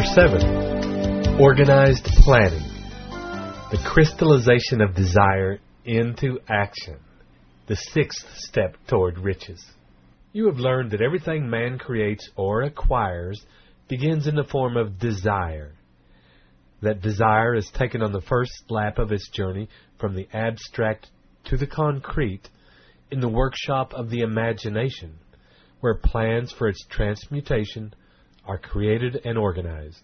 7. Organized planning. The crystallization of desire into action. The 6th step toward riches. You have learned that everything man creates or acquires begins in the form of desire. That desire is taken on the first lap of its journey from the abstract to the concrete in the workshop of the imagination, where plans for its transmutation are created and organized.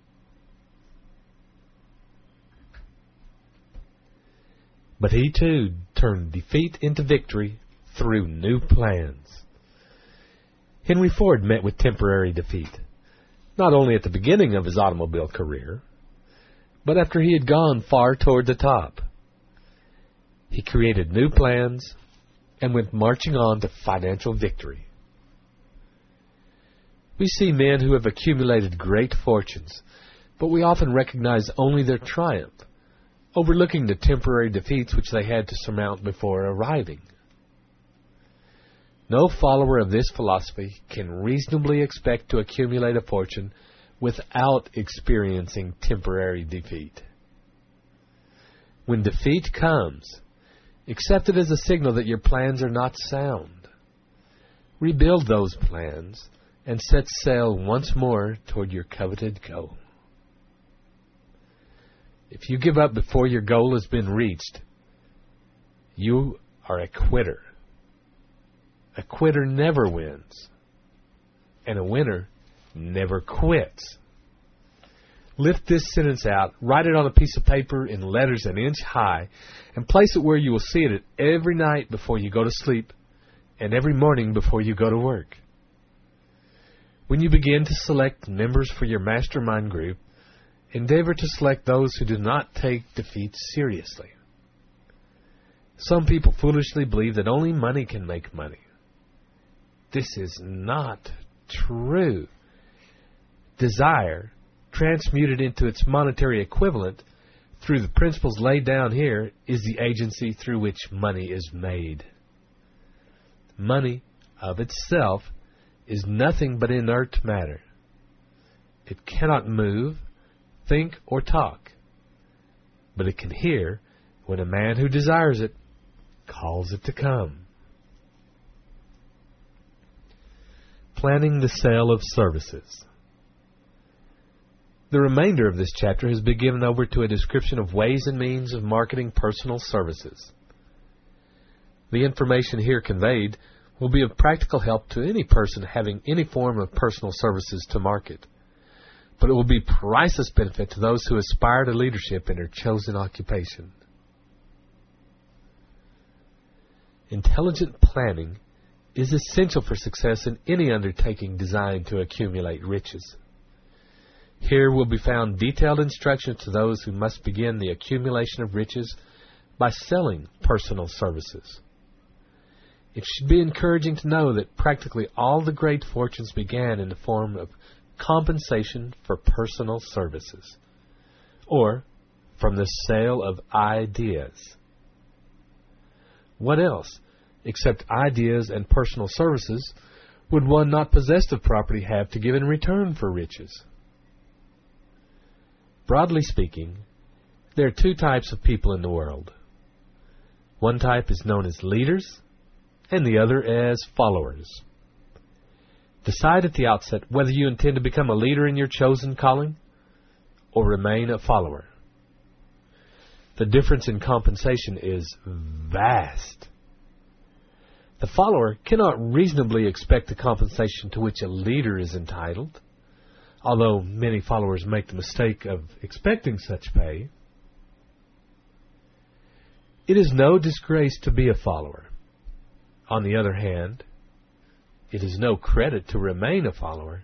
But he too turned defeat into victory through new plans. Henry Ford met with temporary defeat, not only at the beginning of his automobile career, but after he had gone far toward the top. He created new plans and went marching on to financial victory. We see men who have accumulated great fortunes, but we often recognize only their triumph, overlooking the temporary defeats which they had to surmount before arriving. No follower of this philosophy can reasonably expect to accumulate a fortune without experiencing temporary defeat. When defeat comes, accept it as a signal that your plans are not sound. Rebuild those plans and set sail once more toward your coveted goal. If you give up before your goal has been reached, you are a quitter. A quitter never wins, and a winner never quits. Lift this sentence out, write it on a piece of paper in letters an inch high, and place it where you will see it every night before you go to sleep and every morning before you go to work. When you begin to select members for your mastermind group, endeavor to select those who do not take defeat seriously. Some people foolishly believe that only money can make money. This is not true. Desire, transmuted into its monetary equivalent through the principles laid down here, is the agency through which money is made. Money, of itself, is nothing but inert matter. It cannot move, think, or talk, but it can hear when a man who desires it calls it to come. Planning the sale of services. The remainder of this chapter has been given over to a description of ways and means of marketing personal services. The information here conveyed will be of practical help to any person having any form of personal services to market, but it will be priceless benefit to those who aspire to leadership in their chosen occupation. Intelligent planning is essential for success in any undertaking designed to accumulate riches. Here will be found detailed instructions to those who must begin the accumulation of riches by selling personal services. It should be encouraging to know that practically all the great fortunes began in the form of compensation for personal services, or from the sale of ideas. What else, except ideas and personal services, would one not possessed of property have to give in return for riches? Broadly speaking, there are two types of people in the world. One type is known as leaders, and the other as followers. Decide at the outset whether you intend to become a leader in your chosen calling or remain a follower. The difference in compensation is vast. The follower cannot reasonably expect the compensation to which a leader is entitled, although many followers make the mistake of expecting such pay. It is no disgrace to be a follower. On the other hand, it is no credit to remain a follower.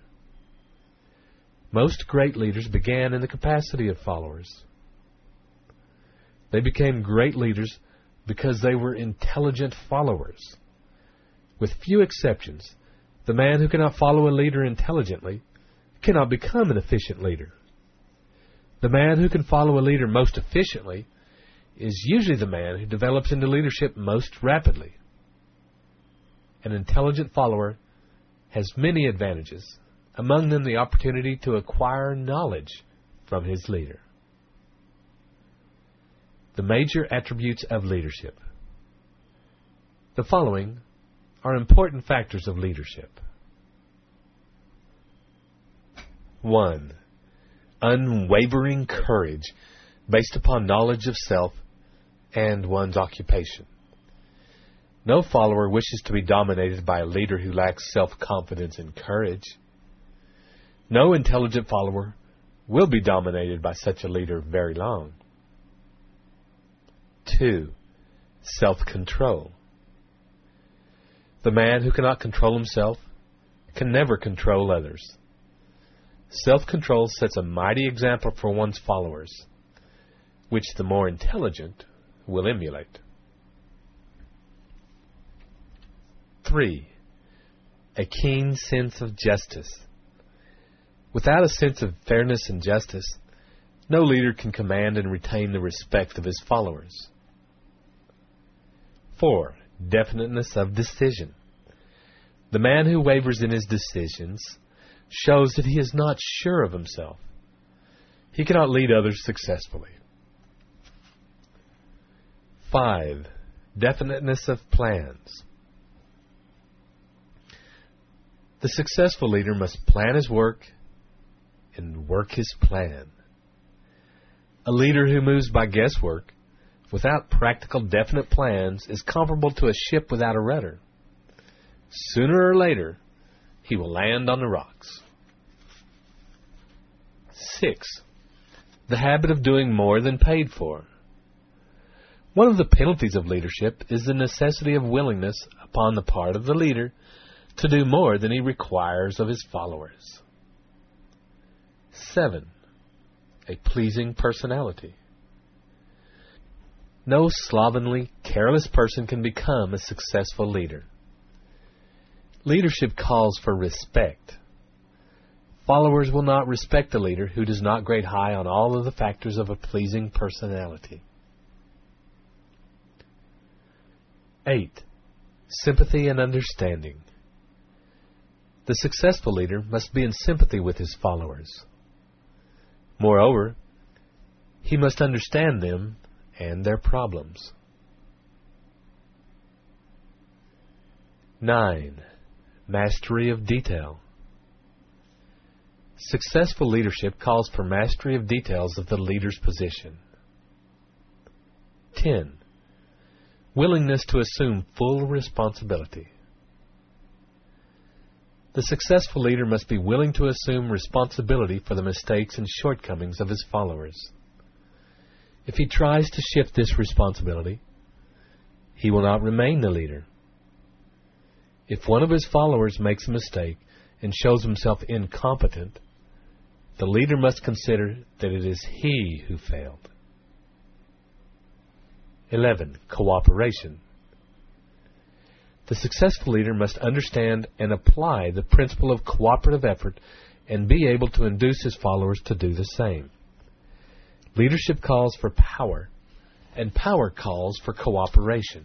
Most great leaders began in the capacity of followers. They became great leaders because they were intelligent followers. With few exceptions, the man who cannot follow a leader intelligently cannot become an efficient leader. The man who can follow a leader most efficiently is usually the man who develops into leadership most rapidly. An intelligent follower has many advantages, among them the opportunity to acquire knowledge from his leader. The major attributes of leadership. The following are important factors of leadership. 1. Unwavering courage based upon knowledge of self and one's occupation. No follower wishes to be dominated by a leader who lacks self-confidence and courage. No intelligent follower will be dominated by such a leader very long. 2. Self-control. The man who cannot control himself can never control others. Self-control sets a mighty example for one's followers, which the more intelligent will emulate. 3. A keen sense of justice. Without a sense of fairness and justice, no leader can command and retain the respect of his followers. 4. Definiteness of decision. The man who wavers in his decisions shows that he is not sure of himself. He cannot lead others successfully. 5. Definiteness of plans. The successful leader must plan his work and work his plan. A leader who moves by guesswork, without practical definite plans, is comparable to a ship without a rudder. Sooner or later, he will land on the rocks. 6. The habit of doing more than paid for. One of the penalties of leadership is the necessity of willingness upon the part of the leader to do more than he requires of his followers. 7. A pleasing personality. No slovenly, careless person can become a successful leader. Leadership calls for respect. Followers will not respect a leader who does not grade high on all of the factors of a pleasing personality. 8. Sympathy and understanding. The successful leader must be in sympathy with his followers. Moreover, he must understand them and their problems. 9. Mastery of detail. Successful leadership calls for mastery of details of the leader's position. 10. Willingness to assume full responsibility. The successful leader must be willing to assume responsibility for the mistakes and shortcomings of his followers. If he tries to shift this responsibility, he will not remain the leader. If one of his followers makes a mistake and shows himself incompetent, the leader must consider that it is he who failed. 11. Cooperation. The successful leader must understand and apply the principle of cooperative effort and be able to induce his followers to do the same. Leadership calls for power, and power calls for cooperation.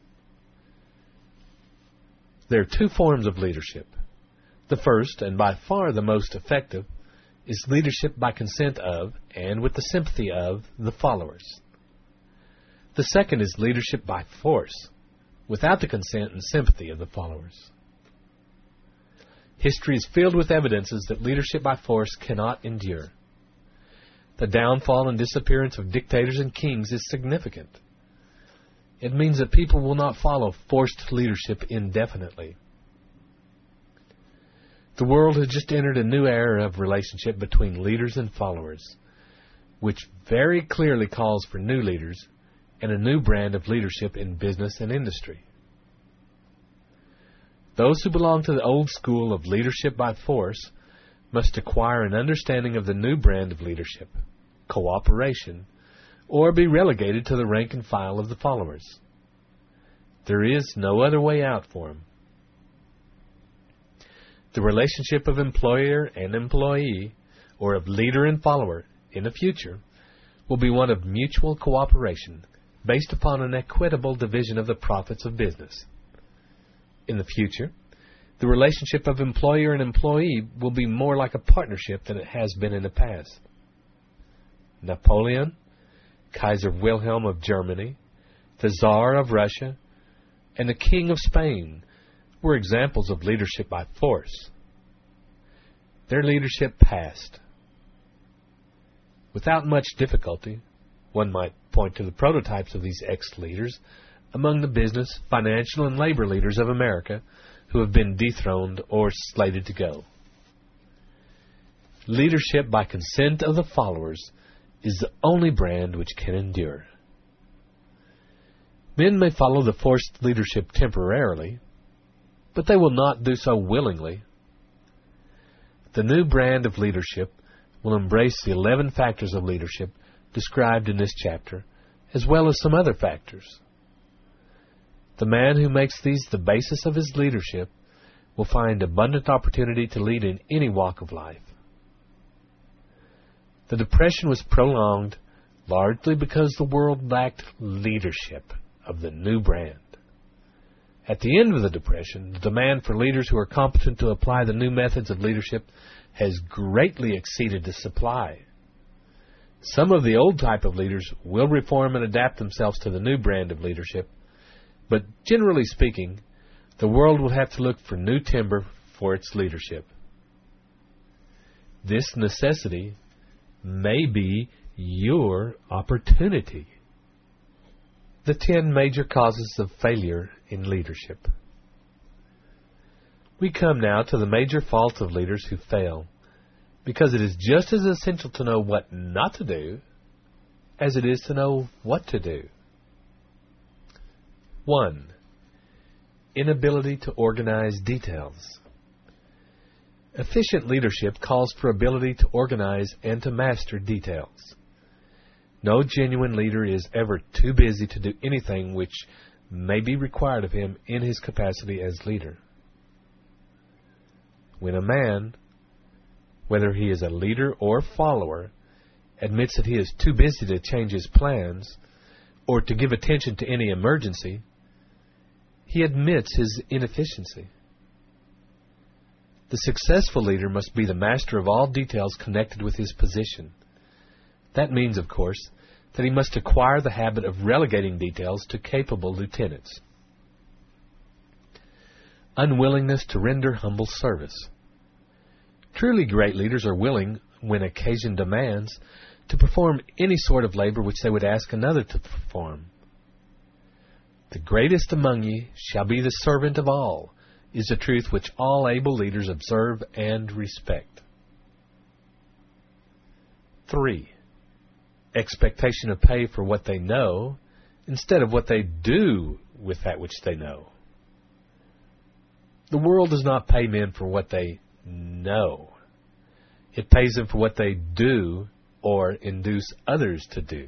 There are two forms of leadership. The first, and by far the most effective, is leadership by consent of, and with the sympathy of, the followers. The second is leadership by force, without the consent and sympathy of the followers. History is filled with evidences that leadership by force cannot endure. The downfall and disappearance of dictators and kings is significant. It means that people will not follow forced leadership indefinitely. The world has just entered a new era of relationship between leaders and followers, which very clearly calls for new leaders and a new brand of leadership in business and industry. Those who belong to the old school of leadership by force must acquire an understanding of the new brand of leadership, cooperation, or be relegated to the rank and file of the followers. There is no other way out for them. The relationship of employer and employee, or of leader and follower, in the future, will be one of mutual cooperation based upon an equitable division of the profits of business. In the future, The relationship of employer and employee will be more like a partnership than it has been in the past. Napoleon, Kaiser Wilhelm of Germany, the Tsar of Russia, and the King of Spain were examples of leadership by force. Their leadership passed. Without much difficulty, one might point to the prototypes of these ex-leaders among the business, financial, and labor leaders of America who have been dethroned or slated to go. Leadership by consent of the followers is the only brand which can endure. Men may follow the forced leadership temporarily, but they will not do so willingly. The new brand of leadership will embrace the 11 factors of leadership described in this chapter, as well as some other factors. The man who makes these the basis of his leadership will find abundant opportunity to lead in any walk of life. The Depression was prolonged largely because the world lacked leadership of the new brand. At the end of the Depression, the demand for leaders who are competent to apply the new methods of leadership has greatly exceeded the supply. Some of the old type of leaders will reform and adapt themselves to the new brand of leadership, but generally speaking, the world will have to look for new timber for its leadership. This necessity may be your opportunity. The 10 major causes of failure in leadership. We come now to the major faults of leaders who fail, because it is just as essential to know what not to do as it is to know what to do. 1. Inability to organize details. Efficient leadership calls for ability to organize and to master details. No genuine leader is ever too busy to do anything which may be required of him in his capacity as leader. When a man, whether he is a leader or follower, admits that he is too busy to change his plans or to give attention to any emergency, he admits his inefficiency. The successful leader must be the master of all details connected with his position. That means, of course, that he must acquire the habit of relegating details to capable lieutenants. Unwillingness to render humble service. Truly great leaders are willing, when occasion demands, to perform any sort of labor which they would ask another to perform. The greatest among ye shall be the servant of all, is a truth which all able leaders observe and respect. 3. Expectation of pay for what they know, instead of what they do with that which they know. The world does not pay men for what they know. It pays them for what they do or induce others to do.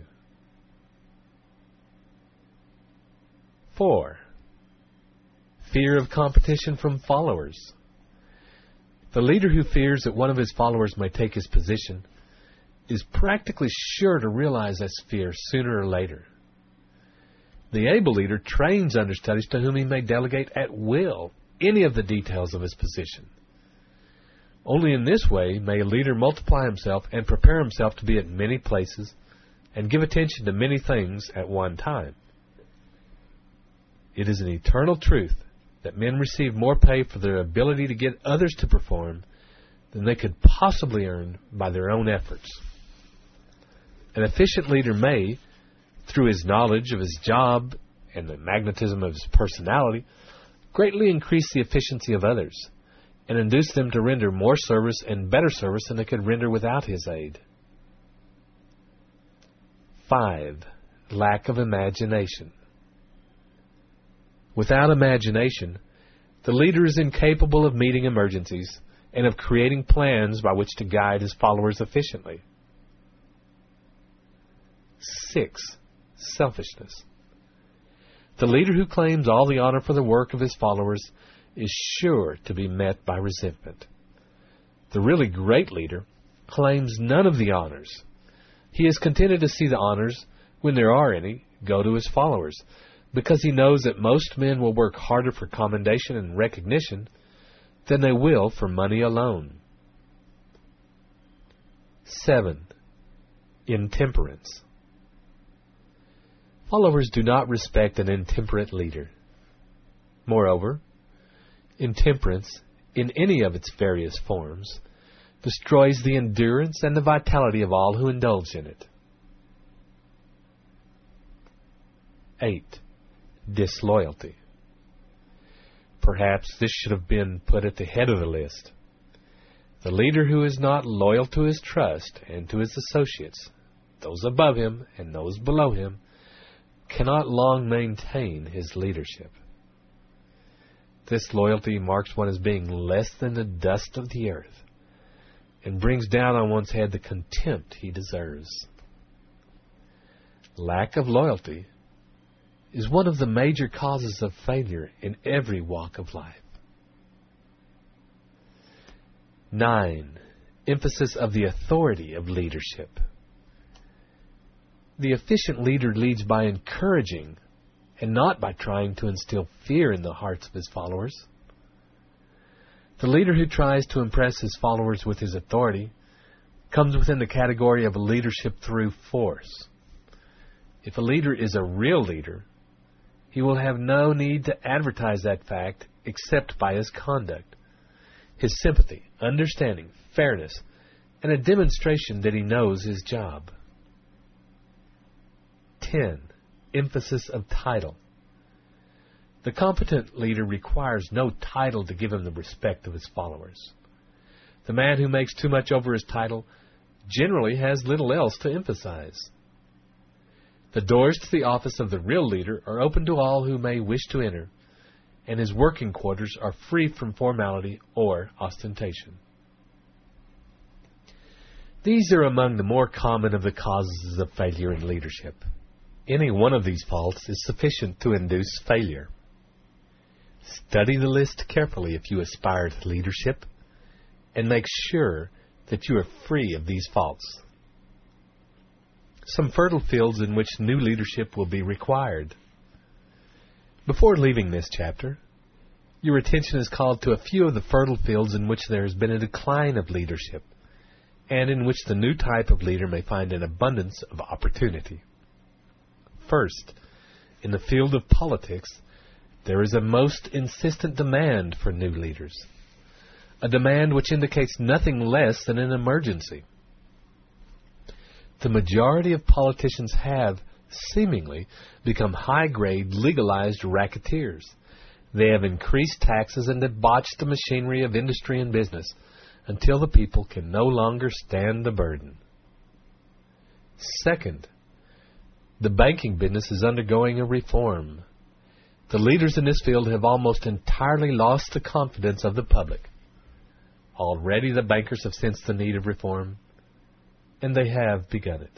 4. Fear of competition from followers. The leader who fears that one of his followers may take his position is practically sure to realize this fear sooner or later. The able leader trains understudies to whom he may delegate at will any of the details of his position. Only in this way may a leader multiply himself and prepare himself to be at many places and give attention to many things at one time. It is an eternal truth that men receive more pay for their ability to get others to perform than they could possibly earn by their own efforts. An efficient leader may, through his knowledge of his job and the magnetism of his personality, greatly increase the efficiency of others and induce them to render more service and better service than they could render without his aid. 5. Lack of imagination. Without imagination, the leader is incapable of meeting emergencies and of creating plans by which to guide his followers efficiently. 6. Selfishness. The leader who claims all the honor for the work of his followers is sure to be met by resentment. The really great leader claims none of the honors. He is contented to see the honors, when there are any, go to his followers, because he knows that most men will work harder for commendation and recognition than they will for money alone. 7. Intemperance. Followers do not respect an intemperate leader. Moreover, intemperance, in any of its various forms, destroys the endurance and the vitality of all who indulge in it. 8. Disloyalty. Perhaps this should have been put at the head of the list. The leader who is not loyal to his trust and to his associates, those above him and those below him, cannot long maintain his leadership. This loyalty marks one as being less than the dust of the earth and brings down on one's head the contempt he deserves. Lack of loyalty is one of the major causes of failure in every walk of life. 9. Emphasis of the authority of leadership. The efficient leader leads by encouraging and not by trying to instill fear in the hearts of his followers. The leader who tries to impress his followers with his authority comes within the category of leadership through force. If a leader is a real leader, he will have no need to advertise that fact except by his conduct, his sympathy, understanding, fairness, and a demonstration that he knows his job. 10. Emphasis of title. The competent leader requires no title to give him the respect of his followers. The man who makes too much over his title generally has little else to emphasize. The doors to the office of the real leader are open to all who may wish to enter, and his working quarters are free from formality or ostentation. These are among the more common of the causes of failure in leadership. Any one of these faults is sufficient to induce failure. Study the list carefully if you aspire to leadership, and make sure that you are free of these faults. Some fertile fields in which new leadership will be required. Before leaving this chapter, your attention is called to a few of the fertile fields in which there has been a decline of leadership, and in which the new type of leader may find an abundance of opportunity. First, in the field of politics, there is a most insistent demand for new leaders, a demand which indicates nothing less than an emergency. The majority of politicians have, seemingly, become high-grade, legalized racketeers. They have increased taxes and debauched the machinery of industry and business until the people can no longer stand the burden. Second, the banking business is undergoing a reform. The leaders in this field have almost entirely lost the confidence of the public. Already the bankers have sensed the need of reform, and they have begun it.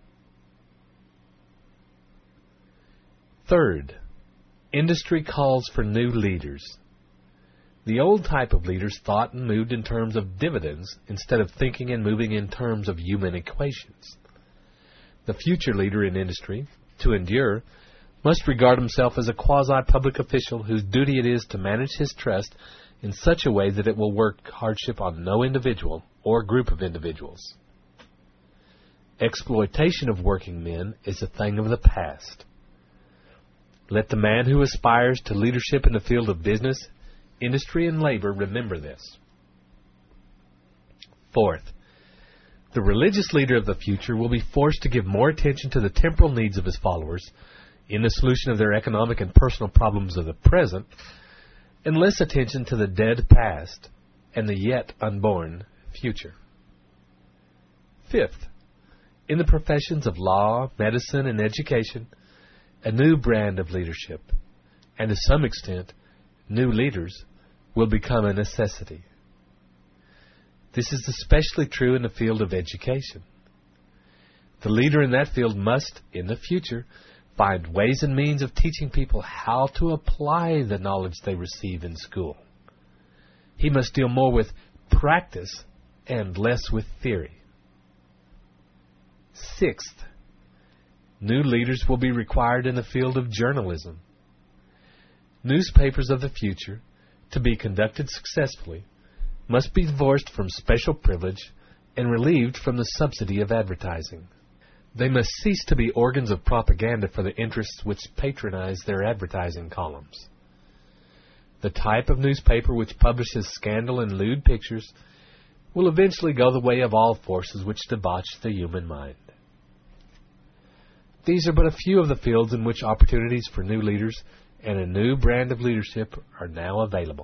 Third, industry calls for new leaders. The old type of leaders thought and moved in terms of dividends instead of thinking and moving in terms of human equations. The future leader in industry, to endure, must regard himself as a quasi-public official whose duty it is to manage his trust in such a way that it will work hardship on no individual or group of individuals. Exploitation of working men is a thing of the past. Let the man who aspires to leadership in the field of business, industry, and labor remember this. Fourth, the religious leader of the future will be forced to give more attention to the temporal needs of his followers in the solution of their economic and personal problems of the present, and less attention to the dead past and the yet unborn future. Fifth, in the professions of law, medicine, and education, a new brand of leadership, and to some extent, new leaders, will become a necessity. This is especially true in the field of education. The leader in that field must, in the future, find ways and means of teaching people how to apply the knowledge they receive in school. He must deal more with practice and less with theory. Sixth, new leaders will be required in the field of journalism. Newspapers of the future, to be conducted successfully, must be divorced from special privilege and relieved from the subsidy of advertising. They must cease to be organs of propaganda for the interests which patronize their advertising columns. The type of newspaper which publishes scandal and lewd pictures will eventually go the way of all forces which debauch the human mind. These are but a few of the fields in which opportunities for new leaders and a new brand of leadership are now available.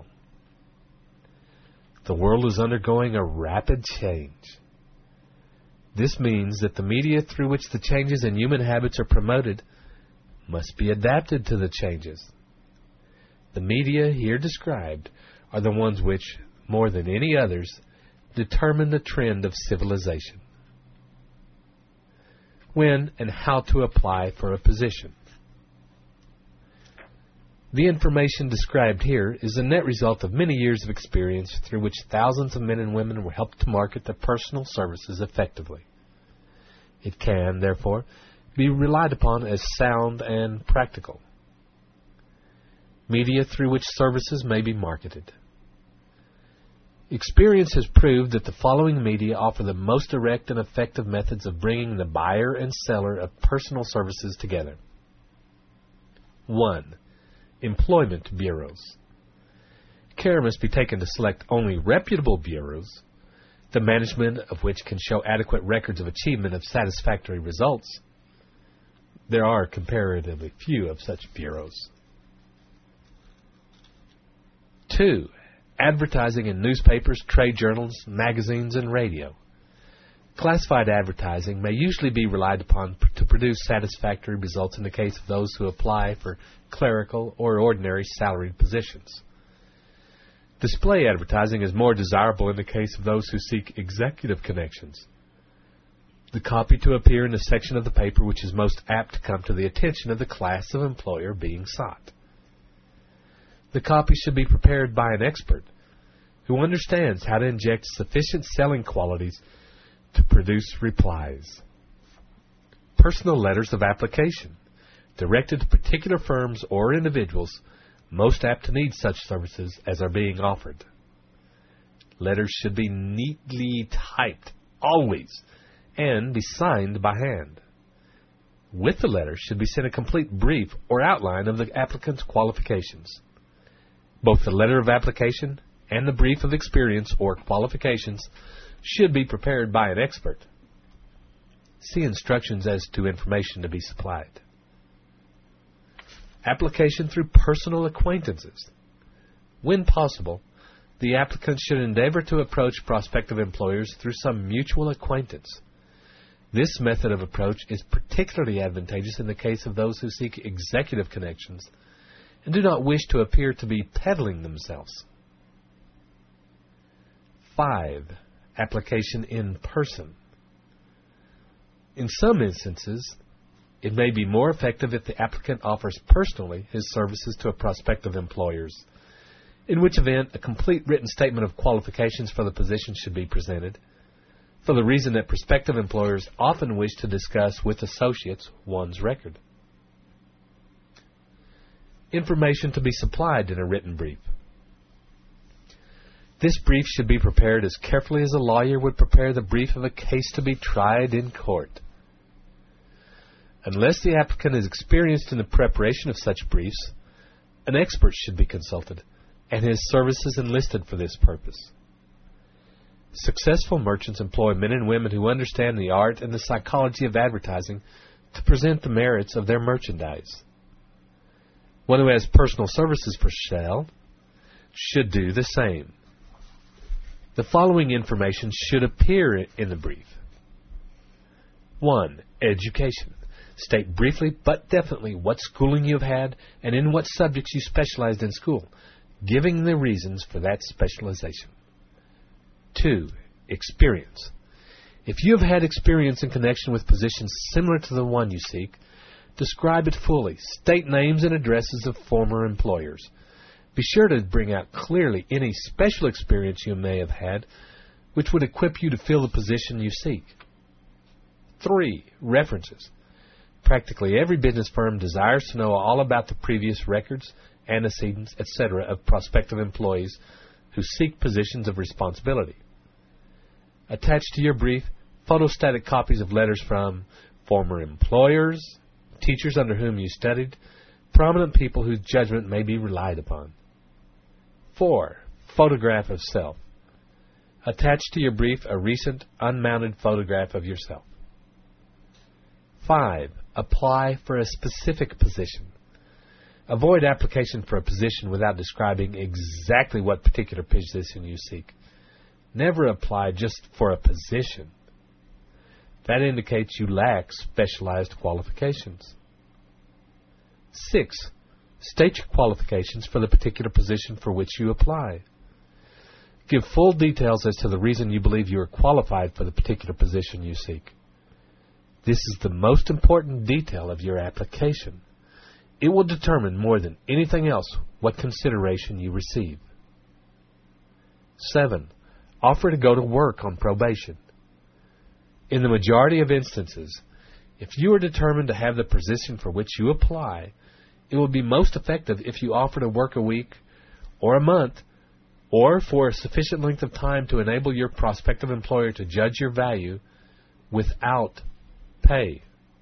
The world is undergoing a rapid change. This means that the media through which the changes in human habits are promoted must be adapted to the changes. The media here described are the ones which, more than any others, determine the trend of civilization. When and how to apply for a position. The information described here is the net result of many years of experience through which thousands of men and women were helped to market their personal services effectively. It can, therefore, be relied upon as sound and practical. Media through which services may be marketed. Experience has proved that the following media offer the most direct and effective methods of bringing the buyer and seller of personal services together. 1. Employment bureaus. Care must be taken to select only reputable bureaus, the management of which can show adequate records of achievement of satisfactory results. There are comparatively few of such bureaus. 2. Advertising in newspapers, trade journals, magazines, and radio. Classified advertising may usually be relied upon to produce satisfactory results in the case of those who apply for clerical or ordinary salaried positions. Display advertising is more desirable in the case of those who seek executive connections. The copy to appear in the section of the paper which is most apt to come to the attention of the class of employer being sought. The copy should be prepared by an expert who understands how to inject sufficient selling qualities to produce replies. Personal letters of application, directed to particular firms or individuals most apt to need such services as are being offered. Letters should be neatly typed, always, and be signed by hand. With the letter should be sent a complete brief or outline of the applicant's qualifications. Both the letter of application and the brief of experience or qualifications should be prepared by an expert. See instructions as to information to be supplied. Application through personal acquaintances. When possible, the applicant should endeavor to approach prospective employers through some mutual acquaintance. This method of approach is particularly advantageous in the case of those who seek executive connections and do not wish to appear to be peddling themselves. 5. Application in person. In some instances, it may be more effective if the applicant offers personally his services to a prospective employers, in which event a complete written statement of qualifications for the position should be presented, for the reason that prospective employers often wish to discuss with associates one's record. Information to be supplied in a written brief. This brief should be prepared as carefully as a lawyer would prepare the brief of a case to be tried in court. Unless the applicant is experienced in the preparation of such briefs, an expert should be consulted, and his services enlisted for this purpose. Successful merchants employ men and women who understand the art and the psychology of advertising to present the merits of their merchandise. One who has personal services for sale should do the same. The following information should appear in the brief. 1. Education. State briefly but definitely what schooling you have had and in what subjects you specialized in school, giving the reasons for that specialization. 2. Experience. If you have had experience in connection with positions similar to the one you seek, describe it fully. State names and addresses of former employers. Be sure to bring out clearly any special experience you may have had which would equip you to fill the position you seek. 3. References. Practically every business firm desires to know all about the previous records antecedents, etc. of prospective employees who seek positions of responsibility. Attach to your brief photostatic copies of letters from former employers, teachers under whom you studied, prominent people whose judgment may be relied upon. 4. Photograph of self. Attach to your brief a recent unmounted photograph of yourself. 5. Apply for a specific position. Avoid application for a position without describing exactly what particular position you seek. Never apply just for a position. That indicates you lack specialized qualifications. 6. State your qualifications for the particular position for which you apply. Give full details as to the reason you believe you are qualified for the particular position you seek. This is the most important detail of your application. It will determine more than anything else what consideration you receive. 7. Offer to go to work on probation. In the majority of instances, if you are determined to have the position for which you apply, it will be most effective if you offer to work a week or a month or for a sufficient length of time to enable your prospective employer to judge your value without pay.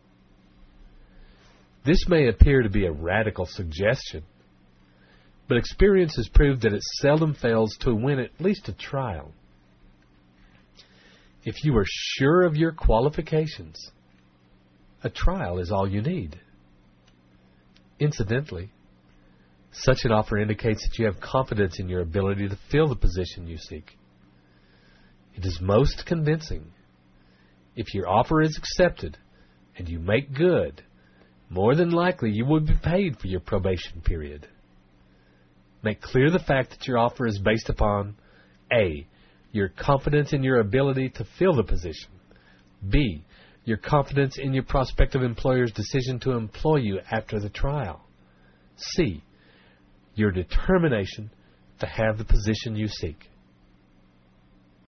This may appear to be a radical suggestion, but experience has proved that it seldom fails to win at least a trial. If you are sure of your qualifications, a trial is all you need. Incidentally, such an offer indicates that you have confidence in your ability to fill the position you seek. It is most convincing if your offer is accepted and you make good. More than likely, you will be paid for your probation period. Make clear the fact that your offer is based upon A. Your confidence in your ability to fill the position. B. Your confidence in your prospective employer's decision to employ you after the trial. C. Your determination to have the position you seek.